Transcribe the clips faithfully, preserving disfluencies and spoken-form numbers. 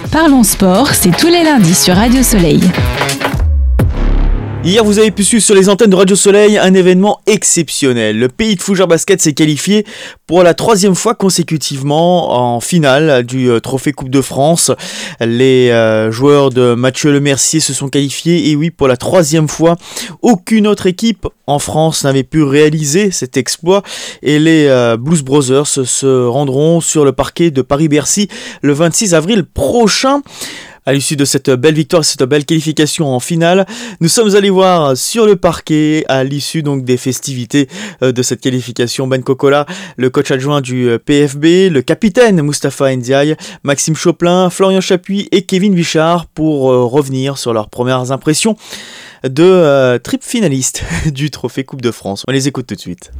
Parlons Sport, c'est tous les lundis sur Radio Soleil. Hier, vous avez pu suivre sur les antennes de Radio Soleil un événement exceptionnel. Le Pays de Fougères Basket s'est qualifié pour la troisième fois consécutivement en finale du euh, Trophée Coupe de France. Les euh, joueurs de Mathieu Lemercier se sont qualifiés et oui, pour la troisième fois, aucune autre équipe en France n'avait pu réaliser cet exploit et les euh, Blues Brothers se rendront sur le parquet de Paris-Bercy le vingt-six avril prochain. À l'issue de cette belle victoire, cette belle qualification en finale, nous sommes allés voir sur le parquet, à l'issue donc des festivités de cette qualification, Ben Kokola, le coach adjoint du P F B, le capitaine Moustapha Ndiaye, Maxime Choplin, Florian Chapuis et Kevin Vichard pour revenir sur leurs premières impressions de euh, triple finaliste du Trophée Coupe de France. On les écoute tout de suite.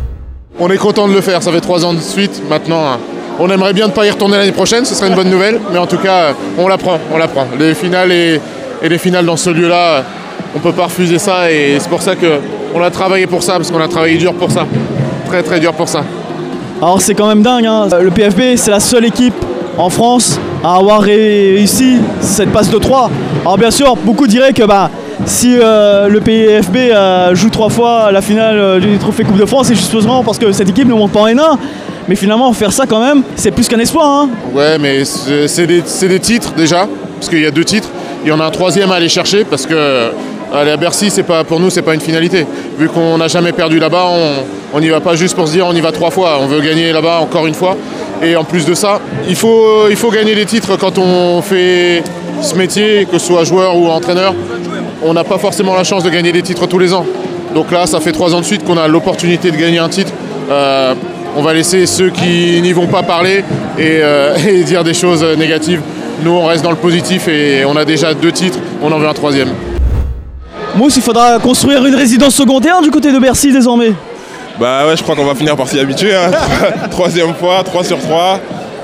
On est content de le faire, ça fait trois ans de suite maintenant. On aimerait bien ne pas y retourner l'année prochaine, ce serait une bonne nouvelle, mais en tout cas, on l'apprend, on l'apprend. Les finales et, et les finales dans ce lieu-là, on ne peut pas refuser ça et c'est pour ça qu'on a travaillé pour ça, parce qu'on a travaillé dur pour ça, très très dur pour ça. Alors c'est quand même dingue, hein. Le P F B c'est la seule équipe en France à avoir réussi cette passe de trois. Alors bien sûr, beaucoup diraient que bah, si euh, le P F B euh, joue trois fois la finale euh, du Trophée Coupe de France, c'est justement parce que cette équipe ne monte pas en N un. Mais finalement, faire ça quand même, c'est plus qu'un espoir. Hein. Ouais, mais c'est, c'est, des, c'est des titres déjà, parce qu'il y a deux titres. Il y en a un troisième à aller chercher, parce que aller à Bercy, c'est pas, pour nous, c'est pas une finalité. Vu qu'on n'a jamais perdu là-bas, on n'y va pas juste pour se dire on y va trois fois. On veut gagner là-bas encore une fois. Et en plus de ça, il faut, il faut gagner des titres quand on fait ce métier, que ce soit joueur ou entraîneur. On n'a pas forcément la chance de gagner des titres tous les ans. Donc là, ça fait trois ans de suite qu'on a l'opportunité de gagner un titre. Euh, On va laisser ceux qui n'y vont pas parler et, euh, et dire des choses négatives. Nous, on reste dans le positif et on a déjà deux titres, on en veut un troisième. Mousse, il faudra construire une résidence secondaire du côté de Bercy désormais. Bah ouais, je crois qu'on va finir par s'y habituer. Hein. Troisième fois, trois sur trois.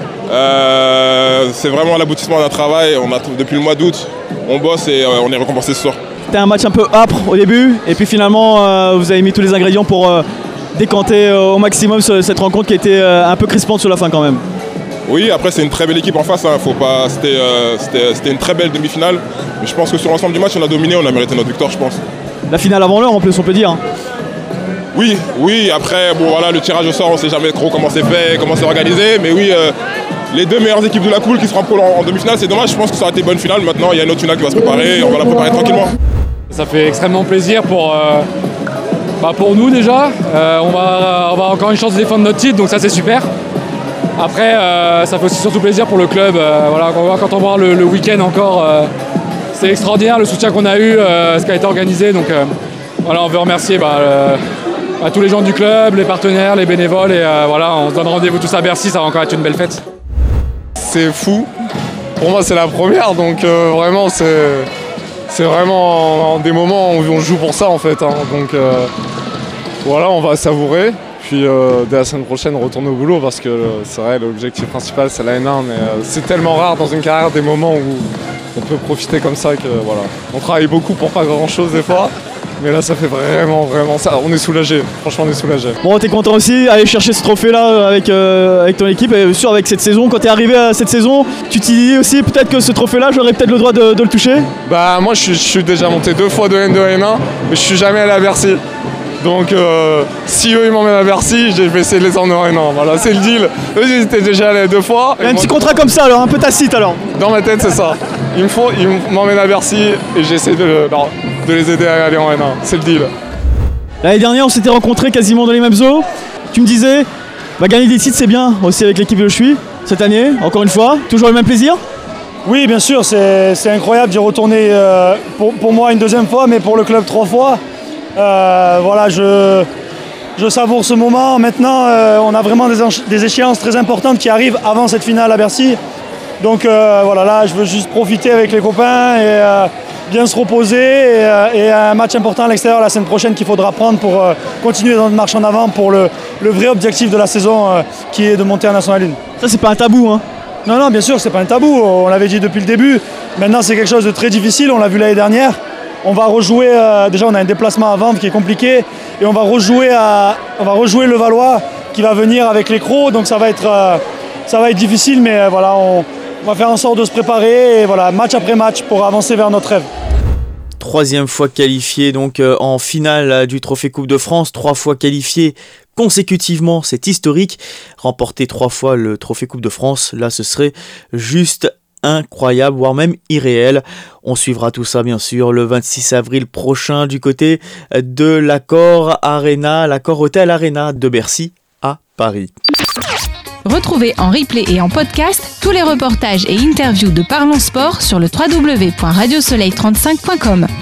Euh, c'est vraiment l'aboutissement d'un travail. On a, depuis le mois d'août, on bosse et euh, on est récompensé ce soir. C'était un match un peu âpre au début et puis finalement, euh, vous avez mis tous les ingrédients pour... Euh, décanter au maximum cette rencontre qui était un peu crispante sur la fin quand même. Oui, après c'est une très belle équipe en face, hein. Faut pas, c'était, euh, c'était, c'était une très belle demi-finale. Mais je pense que sur l'ensemble du match, on a dominé, on a mérité notre victoire, je pense. La finale avant l'heure en plus, on peut dire. Oui, oui, après, bon voilà, le tirage au sort, on ne sait jamais trop comment c'est fait, comment c'est organisé. Mais oui, euh, les deux meilleures équipes de la poule qui seront en, en demi-finale, c'est dommage, je pense que ça aurait été bonne finale. Maintenant, il y a une autre finale qui va se préparer, on va la préparer tranquillement. Ça fait extrêmement plaisir pour... Euh... Bah pour nous déjà, euh, on, va, on va encore une chance de défendre notre titre, donc ça c'est super. Après, euh, ça fait aussi surtout plaisir pour le club. Euh, voilà, quand on voit le, le week-end encore, euh, c'est extraordinaire le soutien qu'on a eu, euh, ce qui a été organisé. Donc euh, voilà, on veut remercier bah, euh, bah, tous les gens du club, les partenaires, les bénévoles. Et euh, voilà, on se donne rendez-vous tous à Bercy, ça va encore être une belle fête. C'est fou. Pour moi, c'est la première, donc euh, vraiment, c'est... C'est vraiment des moments où on joue pour ça en fait. Hein. Donc euh, voilà, on va savourer. Puis euh, dès la semaine prochaine, on retourne au boulot parce que euh, c'est vrai, l'objectif principal c'est la N un. Mais euh, c'est tellement rare dans une carrière des moments où on peut profiter comme ça que voilà. On travaille beaucoup pour pas grand chose des fois. Mais là, ça fait vraiment, vraiment ça. On est soulagé. Franchement, on est soulagé. Bon, t'es content aussi d'aller chercher ce trophée-là avec, euh, avec ton équipe et sûr avec cette saison. Quand t'es arrivé à cette saison, tu t'y dis aussi peut-être que ce trophée-là, j'aurais peut-être le droit de, de le toucher. Bah moi, je, je suis déjà monté deux fois de N deux à N un, mais je suis jamais allé à Bercy. Donc, euh, si eux ils m'emmènent à Bercy, je vais essayer de les emmener en N un. Voilà, c'est le deal. Eux, ils étaient déjà allés deux fois. Il y a un petit contrat comme ça, alors un peu tacite alors. Dans ma tête, c'est ça. Il me faut, ils m'emmènent à Bercy et j'essaie de, non, de les aider à aller en N un. C'est le deal. L'année dernière, on s'était rencontrés quasiment dans les mêmes eaux. Tu me disais, bah, gagner des titres, c'est bien aussi avec l'équipe de je suis. Cette année, encore une fois, toujours le même plaisir? Oui, bien sûr, c'est, c'est incroyable d'y retourner euh, pour, pour moi une deuxième fois, mais pour le club trois fois. Euh, voilà, je, je savoure ce moment. Maintenant, euh, on a vraiment des, ench- des échéances très importantes qui arrivent avant cette finale à Bercy. Donc euh, voilà, là, je veux juste profiter avec les copains et euh, bien se reposer. Et, euh, et un match important à l'extérieur la semaine prochaine qu'il faudra prendre pour euh, continuer dans notre marche en avant pour le, le vrai objectif de la saison euh, qui est de monter en National un. Ça, c'est pas un tabou, hein? Non, non, bien sûr, c'est pas un tabou. On l'avait dit depuis le début. Maintenant, c'est quelque chose de très difficile. On l'a vu l'année dernière. On va rejouer, euh, déjà on a un déplacement à Vanves qui est compliqué et on va rejouer, à, on va rejouer le Valois qui va venir avec les Crocs, donc ça va être, euh, ça va être difficile, mais euh, voilà, on, on va faire en sorte de se préparer et voilà, match après match pour avancer vers notre rêve. Troisième fois qualifié donc euh, en finale euh, du Trophée Coupe de France, trois fois qualifié consécutivement, c'est historique. Remporter trois fois le Trophée Coupe de France, là ce serait juste incroyable, voire même irréel. On suivra tout ça bien sûr le vingt-six avril prochain du côté de l'Accor Arena, l'Accor Hotel Arena de Bercy à Paris. Retrouvez en replay et en podcast tous les reportages et interviews de Parlons Sport sur le w w w point radio soleil trente-cinq point com.